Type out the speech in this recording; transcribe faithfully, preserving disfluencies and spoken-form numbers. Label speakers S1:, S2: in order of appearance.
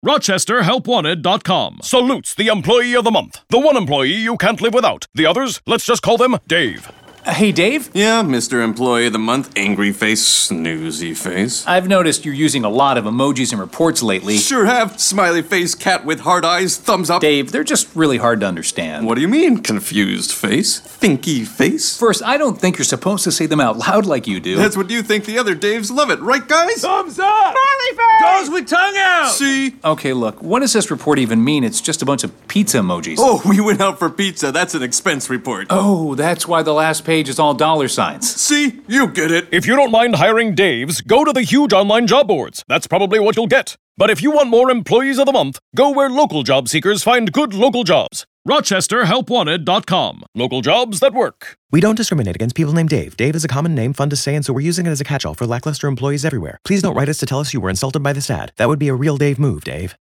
S1: Rochester Help Wanted dot com salutes the Employee of the Month. The one employee you can't live without. The others, let's just call them Dave.
S2: Uh, hey, Dave?
S3: Yeah, Mister Employee of the Month, angry face, snoozy face.
S2: I've noticed you're using a lot of emojis in reports lately.
S3: Sure have. Smiley face, cat with hard eyes, thumbs up.
S2: Dave, they're just really hard to understand.
S3: What do you mean, confused face? Thinky face?
S2: First, I don't think you're supposed to say them out loud like you do.
S3: That's what you think. The other Daves love it, right, guys?
S4: Thumbs up! Smiley face! Goes with tongue out!
S3: See?
S2: Okay, look, what does this report even mean? It's just a bunch of pizza emojis.
S3: Oh, we went out for pizza. That's an expense report.
S2: Oh, that's why the last page is all dollar signs.
S3: See? You get it.
S1: If you don't mind hiring Daves, go to the huge online job boards. That's probably what you'll get. But if you want more Employees of the Month, go where local job seekers find good local jobs. Rochester Help Wanted dot com. Local jobs that work.
S5: We don't discriminate against people named Dave. Dave is a common name, fun to say, and so we're using it as a catch-all for lackluster employees everywhere. Please don't write us to tell us you were insulted by this ad. That would be a real Dave move, Dave.